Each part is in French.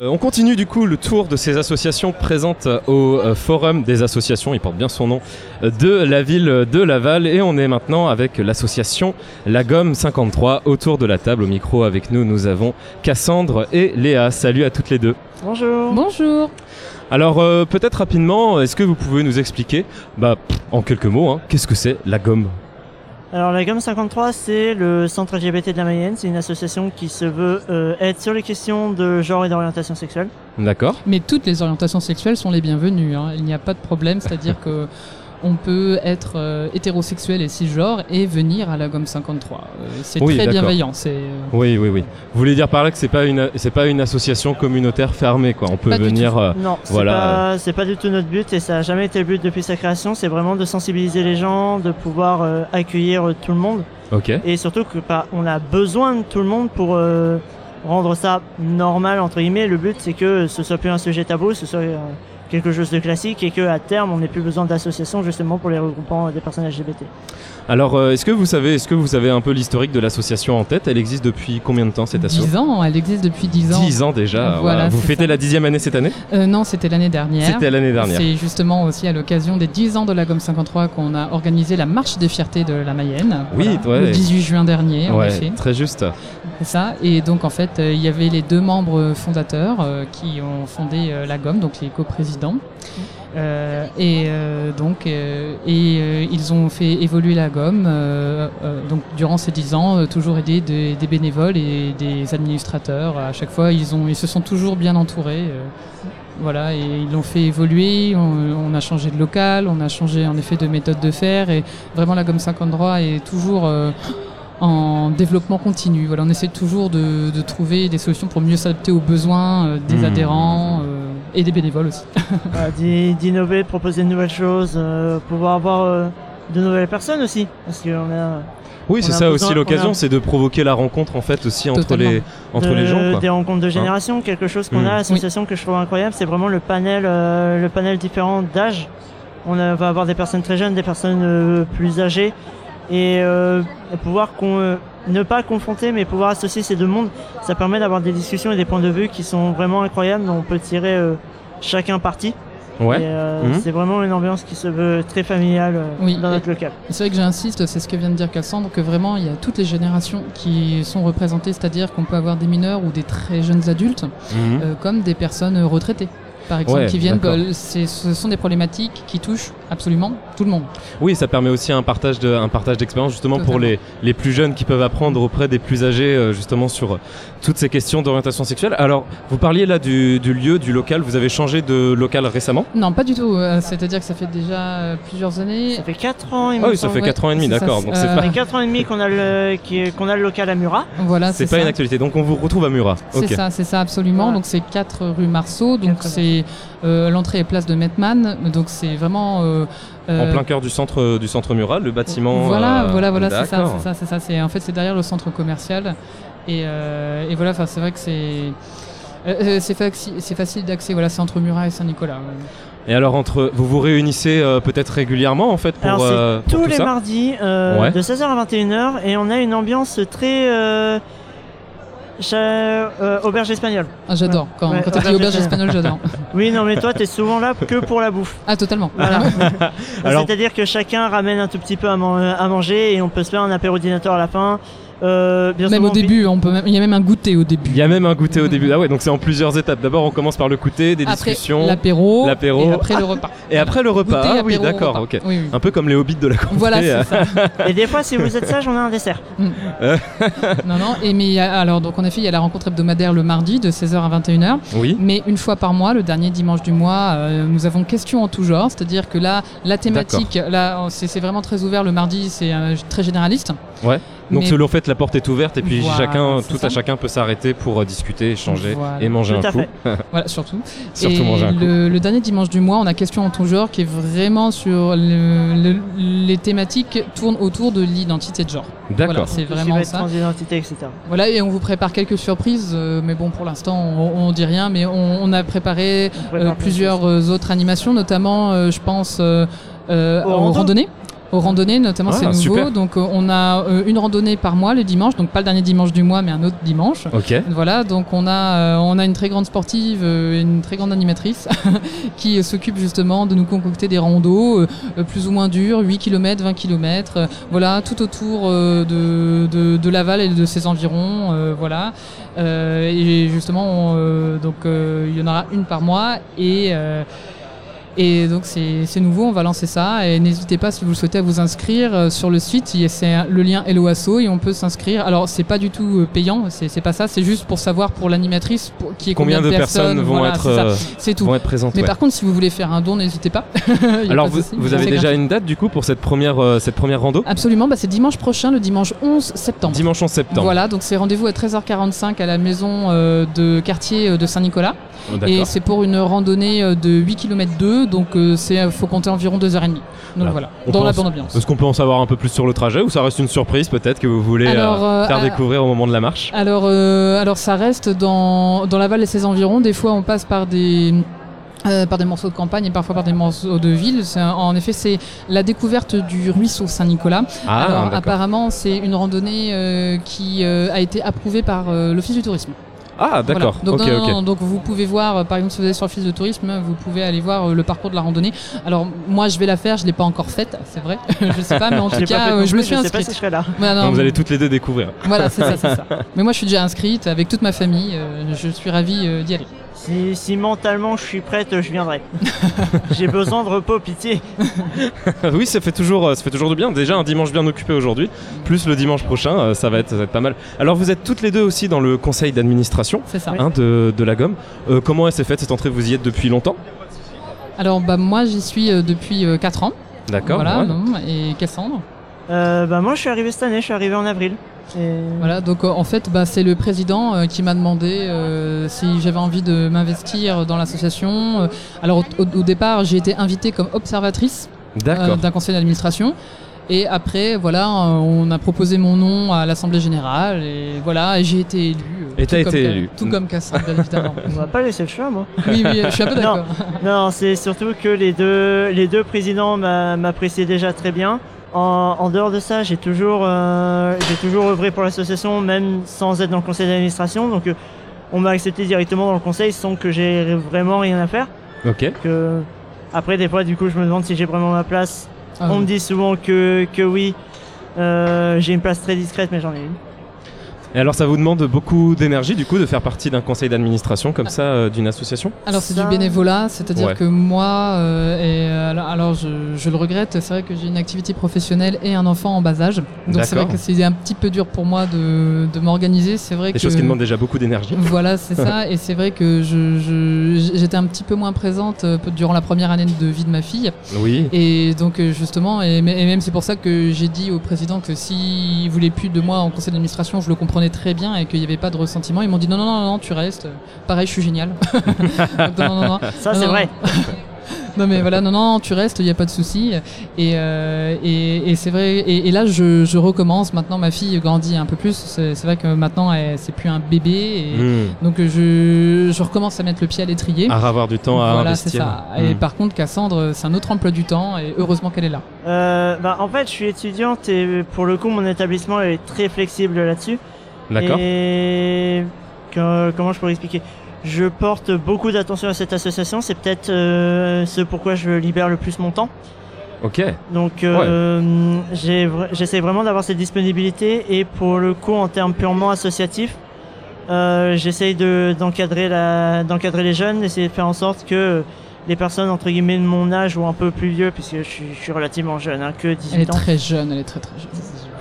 On continue du coup le tour de ces associations présentes au Forum des associations, il porte bien son nom, de la ville de Laval, et on est maintenant avec l'association La Gomme 53. Autour de la table, au micro avec nous, nous avons Cassandre et Léa. Salut à toutes les deux. Bonjour. Bonjour. Alors peut-être rapidement, est-ce que vous pouvez nous expliquer, en quelques mots, qu'est-ce que c'est La Gomme ? Alors la Gomme 53, c'est le centre LGBT de la Mayenne. C'est une association qui se veut être sur les questions de genre et d'orientation sexuelle. D'accord. Mais toutes les orientations sexuelles sont les bienvenues, hein. Il n'y a pas de problème, c'est-à-dire que on peut être hétérosexuel et cisgenre et venir à la Gomme 53. C'est très d'accord. bienveillant. Oui. Vous voulez dire par là que c'est pas une association communautaire fermée, quoi. On peut venir. Non, c'est pas du tout notre but, et ça a jamais été le but depuis sa création. C'est vraiment de sensibiliser les gens, de pouvoir accueillir tout le monde. Ok. Et surtout que on a besoin de tout le monde pour rendre ça normal entre guillemets. Le but, c'est que ce soit plus un sujet tabou, ce soit quelque chose de classique, et qu'à terme on n'ait plus besoin d'associations justement pour les regroupements des personnes LGBT. Alors est-ce que vous savez un peu l'historique de l'association en tête ? Elle existe depuis combien de temps, cette asso ? 10 ans, elle existe depuis 10 ans. 10 ans déjà. Voilà, vous fêtez la 10e année cette année ? Non, c'était l'année dernière. C'est justement aussi à l'occasion des 10 ans de la Gomme 53 qu'on a organisé la marche des fiertés de la Mayenne. Oui, le 18 juin dernier, en effet. Très juste. C'est ça. Et donc en fait, il y avait les deux membres fondateurs qui ont fondé la Gomme, donc les coprésidents. Ils ont fait évoluer la Gomme donc durant ces 10 ans, toujours aidé des bénévoles et des administrateurs. À chaque fois, ils se sont toujours bien entourés. Voilà, et ils l'ont fait évoluer. On a changé de local, on a changé en effet de méthode de faire, et vraiment la Gomme 53 est toujours en développement continu. Voilà, on essaie toujours de trouver des solutions pour mieux s'adapter aux besoins des adhérents et des bénévoles aussi. D'innover, de proposer de nouvelles choses, pouvoir avoir de nouvelles personnes aussi, parce qu'on a... Oui, c'est ça aussi l'occasion, c'est de provoquer la rencontre en fait aussi entre les gens, quoi. Des rencontres de génération, quelque chose qu'on a à l'association que je trouve incroyable, c'est vraiment le panel différent d'âge. On va avoir des personnes très jeunes, des personnes plus âgées, et pouvoir ne pas confronter, mais pouvoir associer ces deux mondes, ça permet d'avoir des discussions et des points de vue qui sont vraiment incroyables, dont on peut tirer chacun parti. Ouais. C'est vraiment une ambiance qui se veut très familiale dans notre local. C'est vrai que j'insiste, c'est ce que vient de dire Cassandre, que vraiment il y a toutes les générations qui sont représentées, c'est-à-dire qu'on peut avoir des mineurs ou des très jeunes adultes, comme des personnes retraitées, par exemple, qui viennent. Ce sont des problématiques qui touchent absolument tout le monde. Oui, ça permet aussi un partage d'expérience justement. Totalement. Pour les plus jeunes qui peuvent apprendre auprès des plus âgés justement sur toutes ces questions d'orientation sexuelle. Alors, vous parliez là du lieu, du local. Vous avez changé de local récemment ? Non, pas du tout. C'est-à-dire que ça fait déjà plusieurs années. Ça fait 4 ans et demi. Ah oui, ça fait 4 ans et demi, d'accord. Donc ça fait 4 ans et demi qu'on a le local à Murat. Voilà, c'est pas une actualité. Donc on vous retrouve à Murat. C'est ça absolument. Voilà. Donc c'est 4 rue Marceau. Donc c'est l'entrée est place de Mettmann. Donc c'est vraiment en plein cœur du centre Murat, le bâtiment. Voilà, c'est ça. C'est derrière le centre commercial. Et voilà, c'est vrai que c'est facile d'accès. Voilà, c'est entre Murat et Saint-Nicolas. Et alors vous vous réunissez peut-être régulièrement en fait pour alors c'est pour tous les mardis de 16h à 21h, et on a une ambiance très auberge espagnole. Ah, j'adore. Quand tu dis auberge espagnole, j'adore. Oui, non, mais toi, t'es souvent là que pour la bouffe. Ah, totalement. Voilà. C'est-à-dire que chacun ramène un tout petit peu à manger, et on peut se faire un apéro-dînateur à la fin. Même au début, il y a même un goûter au début. Il y a même un goûter au début. Ah ouais, donc c'est en plusieurs étapes. D'abord, on commence par le goûter, des discussions, l'apéro, et après le repas. Et après le repas. Goûter, ah oui, d'accord. Ok. Oui. Un peu comme les hobbits de la contrée. Voilà, c'est ça. Et des fois, si vous êtes sage, on a un dessert. Non. Alors, donc en effet, il y a la rencontre hebdomadaire le mardi de 16h à 21h. Oui. Mais une fois par mois, le dernier dimanche du mois, nous avons questions en tout genre. C'est-à-dire que là, la thématique, là, c'est vraiment très ouvert. Le mardi, c'est très généraliste. Ouais. Donc en fait, la porte est ouverte, et puis chacun peut s'arrêter pour discuter, échanger et manger un coup. Voilà, surtout manger un coup. Le dernier dimanche du mois, on a question en tout genre qui est vraiment sur les thématiques tournent autour de l'identité de genre. D'accord. Voilà, c'est vraiment ça. Transidentité, etc. Voilà, et on vous prépare quelques surprises, mais bon, pour l'instant, on dit rien, mais on a préparé plusieurs autres animations, notamment, je pense, aux randonnées. aux randonnées, notamment c'est nouveau. Super. Donc on a une randonnée par mois le dimanche, donc pas le dernier dimanche du mois, mais un autre dimanche. Ok. Voilà, donc on a une très grande sportive, une très grande animatrice qui s'occupe justement de nous concocter des randos plus ou moins durs, 8 km, 20 km, voilà, tout autour de Laval et de ses environs, voilà. Et justement, il y en aura une par mois et donc c'est nouveau, on va lancer ça et n'hésitez pas si vous le souhaitez à vous inscrire sur le site, c'est le lien Hello Asso et on peut s'inscrire. Alors c'est pas du tout payant, c'est pas ça, c'est juste pour savoir pour l'animatrice qui est combien de personnes vont être présentes. Mais par contre si vous voulez faire un don, n'hésitez pas. Alors vous avez déjà une date du coup pour cette première rando ? Absolument, c'est dimanche prochain, le dimanche 11 septembre. Dimanche 11 septembre. Voilà, donc c'est rendez-vous à 13h45 à la maison de quartier de Saint-Nicolas. Et c'est pour une randonnée de 8 km 2, donc faut compter environ 2h30. Donc voilà, dans la bonne ambiance. Est-ce qu'on peut en savoir un peu plus sur le trajet ou ça reste une surprise peut-être que vous voulez faire découvrir au moment de la marche ? Alors ça reste dans Laval et ses environs. Des fois on passe par des morceaux de campagne et parfois par des morceaux de ville. En effet, c'est la découverte du ruisseau Saint-Nicolas. Alors apparemment, c'est une randonnée qui a été approuvée par l'Office du tourisme. Ah d'accord, voilà. Donc vous pouvez voir, par exemple si vous êtes sur l'office de tourisme, vous pouvez aller voir le parcours de la randonnée. Alors moi je vais la faire, je ne l'ai pas encore faite, c'est vrai, je sais pas, mais en tout cas je me suis inscrite. Je sais pas si je serai là. Vous allez toutes les deux découvrir. Voilà, c'est ça. Mais moi je suis déjà inscrite avec toute ma famille, je suis ravie d'y aller. Si mentalement je suis prête, je viendrai. J'ai besoin de repos, pitié. Oui, ça fait toujours du bien. Déjà un dimanche bien occupé aujourd'hui, plus le dimanche prochain, ça va être pas mal. Alors vous êtes toutes les deux aussi dans le conseil d'administration de la Gomme. Comment elle s'est faite cette entrée ? Vous y êtes depuis longtemps ? Alors moi j'y suis depuis 4 ans. D'accord. Voilà, et Cassandre ? Moi je suis arrivé cette année, je suis arrivé en avril. Voilà, donc en fait c'est le président qui m'a demandé si j'avais envie de m'investir dans l'association. Alors au départ j'ai été invitée comme observatrice d'un conseil d'administration et après on a proposé mon nom à l'Assemblée Générale et voilà, et j'ai été élu. Et t'as été élu. Tout comme Cassandre, bien évidemment. On va pas laisser le choix, moi. Oui, je suis un peu d'accord. Non, c'est surtout que les deux présidents m'appréciaient déjà très bien. En dehors de ça, j'ai toujours œuvré pour l'association, même sans être dans le conseil d'administration. Donc, on m'a accepté directement dans le conseil sans que j'ai vraiment rien à faire. Ok. Après, des fois, du coup, je me demande si j'ai vraiment ma place. On me dit souvent que oui. J'ai une place très discrète, mais j'en ai une. Et alors ça vous demande beaucoup d'énergie du coup de faire partie d'un conseil d'administration comme ça d'une association ? Alors c'est du bénévolat, c'est-à-dire que moi, alors je le regrette, c'est vrai que j'ai une activité professionnelle et un enfant en bas âge, donc c'est vrai que c'est un petit peu dur pour moi de m'organiser. C'est vrai des choses qui demandent déjà beaucoup d'énergie. Voilà, c'est ça, et c'est vrai que j'étais un petit peu moins présente durant la première année de vie de ma fille. Oui. Et donc justement, et même c'est pour ça que j'ai dit au président que s'il voulait plus de moi en conseil d'administration, je le comprenais très bien et qu'il n'y avait pas de ressentiment. Ils m'ont dit non, tu restes. Pareil, je suis génial. non. Ça, c'est vrai. Non mais voilà, non, tu restes, il n'y a pas de souci. Et c'est vrai. Et là, je recommence. Maintenant, ma fille grandit un peu plus. C'est vrai que maintenant, c'est plus un bébé. Et donc, je recommence à mettre le pied à l'étrier. À avoir du temps à investir. Voilà, c'est ça. Et par contre, Cassandre, c'est un autre emploi du temps. Et heureusement qu'elle est là. En fait, je suis étudiante et pour le coup, mon établissement est très flexible là-dessus. D'accord. Et comment je pourrais expliquer ? Je porte beaucoup d'attention à cette association, c'est peut-être ce pourquoi je libère le plus mon temps. Ok. Donc j'essaie vraiment d'avoir cette disponibilité et pour le coup en termes purement associatifs, j'essaye d'encadrer les jeunes, d'essayer de faire en sorte que les personnes entre guillemets de mon âge ou un peu plus vieux, puisque je suis relativement jeune, que 18 ans. Elle est très jeune, elle est très très jeune.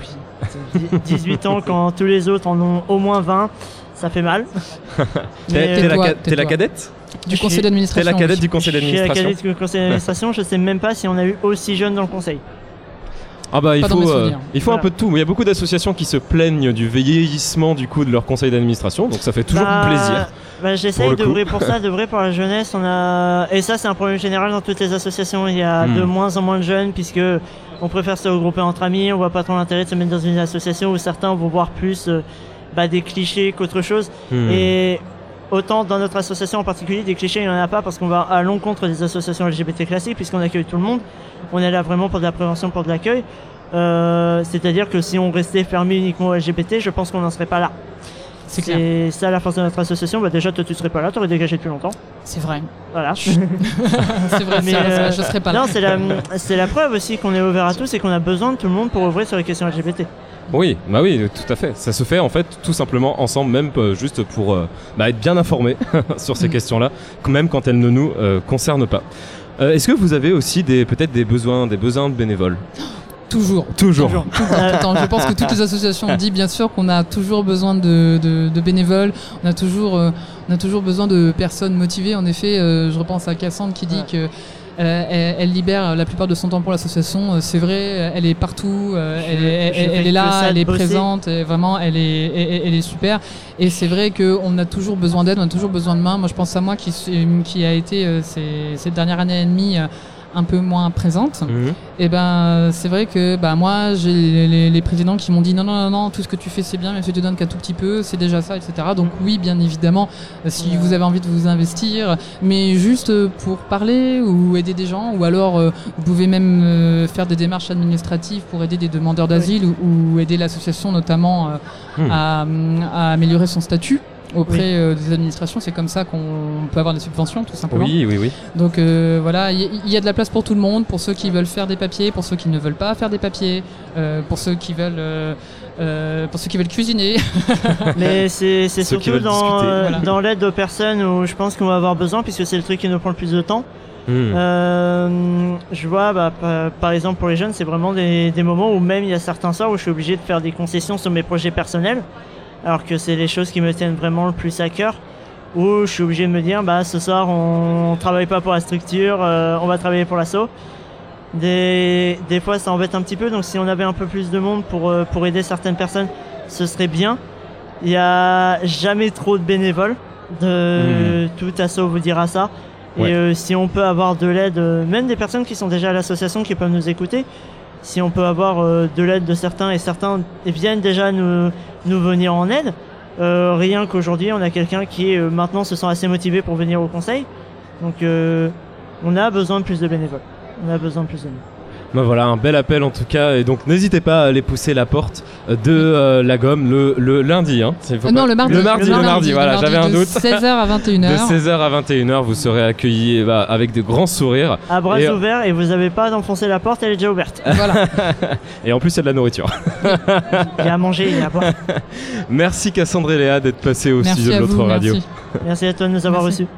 18 ans quand tous les autres en ont au moins 20, ça fait mal. T'es la cadette du conseil d'administration. T'es la cadette du conseil d'administration. Je suis la cadette du conseil d'administration, je sais même pas si on a eu aussi jeune dans le conseil. Ah bah il faut un peu de tout. Il y a beaucoup d'associations qui se plaignent du vieillissement du coup de leur conseil d'administration, donc ça fait toujours plaisir. J'essaye d'œuvrer pour ça, d'œuvrer pour la jeunesse. Et ça c'est un problème général dans toutes les associations. Il y a de moins en moins de jeunes puisque on préfère se regrouper entre amis. On voit pas trop l'intérêt de se mettre dans une association où certains vont voir plus des clichés qu'autre chose. Et autant dans notre association en particulier, des clichés, il n'y en a pas parce qu'on va à l'encontre des associations LGBT classiques puisqu'on accueille tout le monde. On est là vraiment pour de la prévention, pour de l'accueil. C'est-à-dire que si on restait fermé uniquement aux LGBT, je pense qu'on n'en serait pas là. C'est clair. C'est ça la force de notre association. Déjà, toi, tu serais pas là, tu aurais dégagé depuis longtemps. C'est vrai. Voilà. C'est vrai, Mais, je serais pas là. Non, c'est la preuve aussi qu'on est ouvert à tous et qu'on a besoin de tout le monde pour ouvrir sur les questions LGBT. Oui, bah oui, tout à fait. Ça se fait en fait tout simplement ensemble, même juste pour être bien informé sur ces questions-là, même quand elles ne nous concernent pas. Est-ce que vous avez aussi peut-être des besoins de bénévoles ? Toujours. Tout le temps. Je pense que toutes les associations ont dit bien sûr qu'on a toujours besoin de bénévoles, on a toujours besoin de personnes motivées. En effet, je repense à Cassandre qui dit que elle libère la plupart de son temps pour l'association. C'est vrai, elle est partout, elle est là, elle est présente, et vraiment, elle est super. Et c'est vrai qu'on a toujours besoin d'aide, on a toujours besoin de main. Moi, je pense à moi qui a été cette dernière année et demie un peu moins présente. Et c'est vrai que moi j'ai les présidents qui m'ont dit non, tout ce que tu fais c'est bien, mais si tu te donnes qu'un tout petit peu, c'est déjà ça, etc. Donc oui, bien évidemment, si vous avez envie de vous investir, mais juste pour parler ou aider des gens, ou alors vous pouvez même faire des démarches administratives pour aider des demandeurs d'asile ou aider l'association notamment à améliorer son statut auprès des administrations. C'est comme ça qu'on peut avoir des subventions, tout simplement. Oui. Donc voilà, il y a de la place pour tout le monde, pour ceux qui veulent faire des papiers, pour ceux qui ne veulent pas faire des papiers, pour ceux qui veulent cuisiner. Mais c'est surtout dans l'aide aux personnes où je pense qu'on va avoir besoin, puisque c'est le truc qui nous prend le plus de temps. Je vois par exemple pour les jeunes, c'est vraiment des moments où même il y a certains soirs où je suis obligé de faire des concessions sur mes projets personnels, alors que c'est les choses qui me tiennent vraiment le plus à cœur, où je suis obligé de me dire ce soir on travaille pas pour la structure, on va travailler pour l'asso. Des fois ça embête un petit peu, donc si on avait un peu plus de monde pour aider certaines personnes, ce serait bien. Il y a jamais trop de bénévoles, tout asso vous dira ça. Et si on peut avoir de l'aide, même des personnes qui sont déjà à l'association qui peuvent nous écouter, si on peut avoir de l'aide de certains, et certains viennent déjà nous venir en aide, rien qu'aujourd'hui on a quelqu'un qui maintenant se sent assez motivé pour venir au conseil, donc on a besoin de plus de bénévoles, on a besoin de plus de nous. Voilà, un bel appel en tout cas, et donc n'hésitez pas à aller pousser la porte de la gomme le lundi. Le mardi, voilà, j'avais un doute. De 16h à 21h. De 16h à 21h, vous serez accueillis avec de grands sourires. À bras ouverts, et vous n'avez pas d'enfoncer la porte, elle est déjà ouverte. Voilà. Et en plus, il y a de la nourriture. Il y a à manger, il y a à boire. Merci Cassandre et Léa d'être passés au studio de notre radio. Merci à toi de nous avoir reçus.